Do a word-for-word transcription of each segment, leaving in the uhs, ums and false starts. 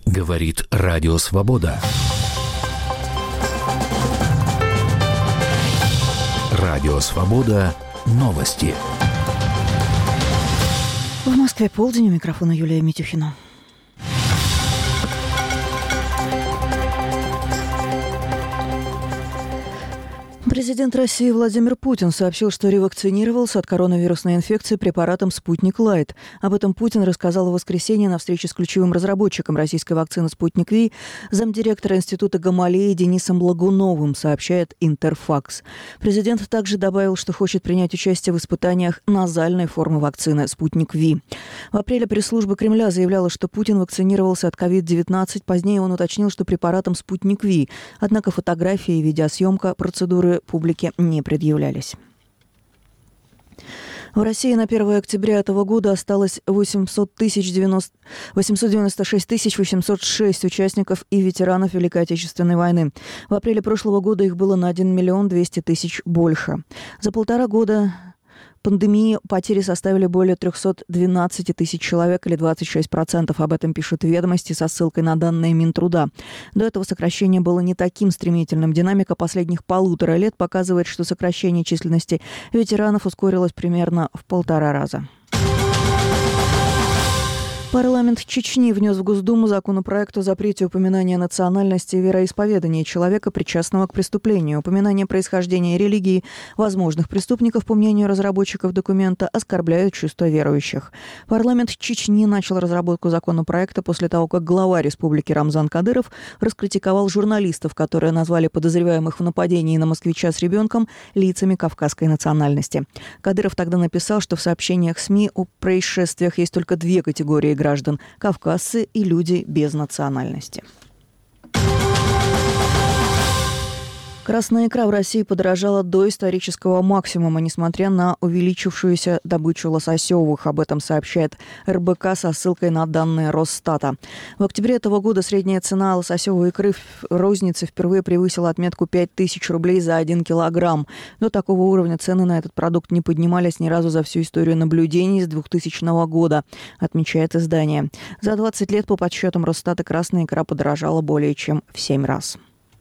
Говорит Радио Свобода. Радио Свобода. Новости. В Москве полдень. У микрофона Юлия Митюхина. Президент России Владимир Путин сообщил, что ревакцинировался от коронавирусной инфекции препаратом «Спутник Лайт». Об этом Путин рассказал в воскресенье на встрече с ключевым разработчиком российской вакцины «Спутник Ви», замдиректора Института Гамалеи Денисом Лагуновым, сообщает Интерфакс. Президент также добавил, что хочет принять участие в испытаниях назальной формы вакцины «Спутник Ви». В апреле пресс-служба Кремля заявляла, что Путин вакцинировался от ковид девятнадцать. Позднее он уточнил, что препаратом «Спутник Ви». Однако фотографии и видеосъемка процедуры публике не предъявлялись. В России на первое октября этого года осталось восемьсот девяносто шесть тысяч восемьсот шесть участников и ветеранов Великой Отечественной войны. В апреле прошлого года их было на один миллион двести тысяч больше. За полтора года пандемии потери составили более триста двенадцать тысяч человек или двадцать шесть процентов. Об этом пишут «Ведомости» со ссылкой на данные Минтруда. До этого сокращение было не таким стремительным. Динамика последних полутора лет показывает, что сокращение численности ветеранов ускорилось примерно в полтора раза. Парламент Чечни внес в Госдуму законопроект о запрете упоминания национальности и вероисповедания человека, причастного к преступлению. Упоминание происхождения и религии возможных преступников, по мнению разработчиков документа, оскорбляют чувства верующих. Парламент Чечни начал разработку законопроекта после того, как глава республики Рамзан Кадыров раскритиковал журналистов, которые назвали подозреваемых в нападении на москвича с ребенком лицами кавказской национальности. Кадыров тогда написал, что в сообщениях СМИ о происшествиях есть только две категории граждан – кавказцы и люди без национальности. Красная икра в России подорожала до исторического максимума, несмотря на увеличившуюся добычу лососевых. Об этом сообщает эр бэ ка со ссылкой на данные Росстата. В октябре этого года средняя цена лососевой икры в рознице впервые превысила отметку пять тысяч рублей за один килограмм. До такого уровня цены на этот продукт не поднимались ни разу за всю историю наблюдений с двухтысячного года, отмечает издание. За двадцать лет, по подсчетам Росстата, красная икра подорожала более чем в семь раз.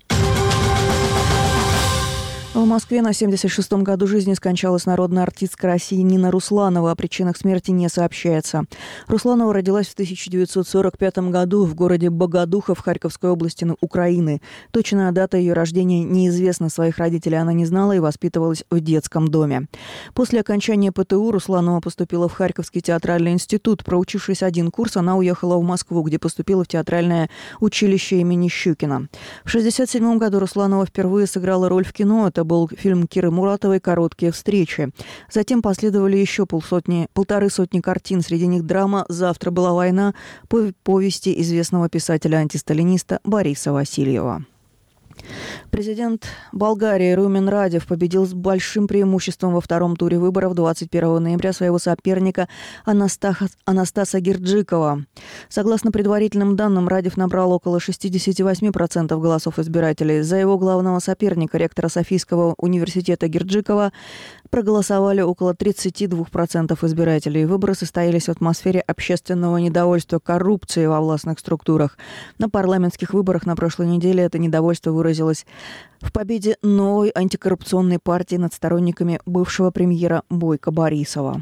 В Москве на семьдесят шестом году жизни скончалась народная артистка России Нина Русланова. О причинах смерти не сообщается. Русланова родилась в тысяча девятьсот сорок пятом году в городе Богодухов Харьковской области Украины. Точная дата ее рождения неизвестна. Своих родителей она не знала и воспитывалась в детском доме. После окончания пэ тэ у Русланова поступила в Харьковский театральный институт. Проучившись один курс, она уехала в Москву, где поступила в театральное училище имени Щукина. В шестьдесят седьмом году Русланова впервые сыграла роль в кино. Это был фильм Киры Муратовой «Короткие встречи». Затем последовали еще полсотни, полторы сотни картин. Среди них драма «Завтра была война» по повести известного писателя-антисталиниста Бориса Васильева. Президент Болгарии Румен Радев победил с большим преимуществом во втором туре выборов двадцать первого ноября своего соперника Анастаса, Анастаса Герджикова. Согласно предварительным данным, Радев набрал около шестьдесят восемь процентов голосов избирателей. За его главного соперника, ректора Софийского университета Герджикова, проголосовали около тридцать два процента избирателей. Выборы состоялись в атмосфере общественного недовольства коррупцией во властных структурах. На парламентских выборах на прошлой неделе это недовольство выразилось в победе новой антикоррупционной партии над сторонниками бывшего премьера Бойко Борисова.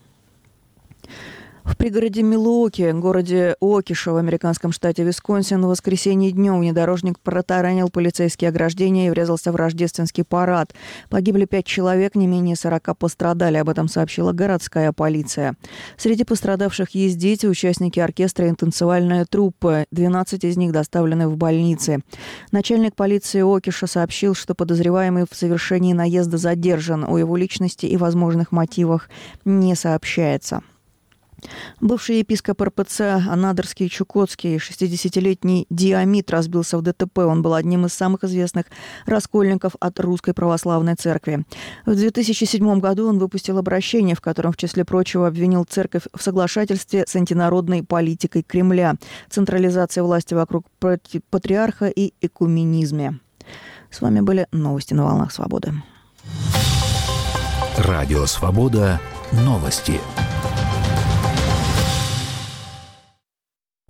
В пригороде Милуоки, городе Уокиша в американском штате Висконсин, в воскресенье днем внедорожник протаранил полицейские ограждения и врезался в рождественский парад. Погибли пять человек, не менее сорока пострадали. Об этом сообщила городская полиция. Среди пострадавших есть дети, участники оркестра и танцевальная труппа. двенадцать из них доставлены в больницы. Начальник полиции Уокиша сообщил, что подозреваемый в совершении наезда задержан. О его личности и возможных мотивах не сообщается. Бывший епископ эр пэ цэ Анадырский Чукотский, шестидесятилетний Диамид, разбился в дэ тэ пэ. Он был одним из самых известных раскольников от Русской Православной Церкви. В две тысячи седьмом году он выпустил обращение, в котором, в числе прочего, обвинил церковь в соглашательстве с антинародной политикой Кремля, централизации власти вокруг патриарха и экуменизме. С вами были новости на волнах Свободы. Радио Свобода. Новости.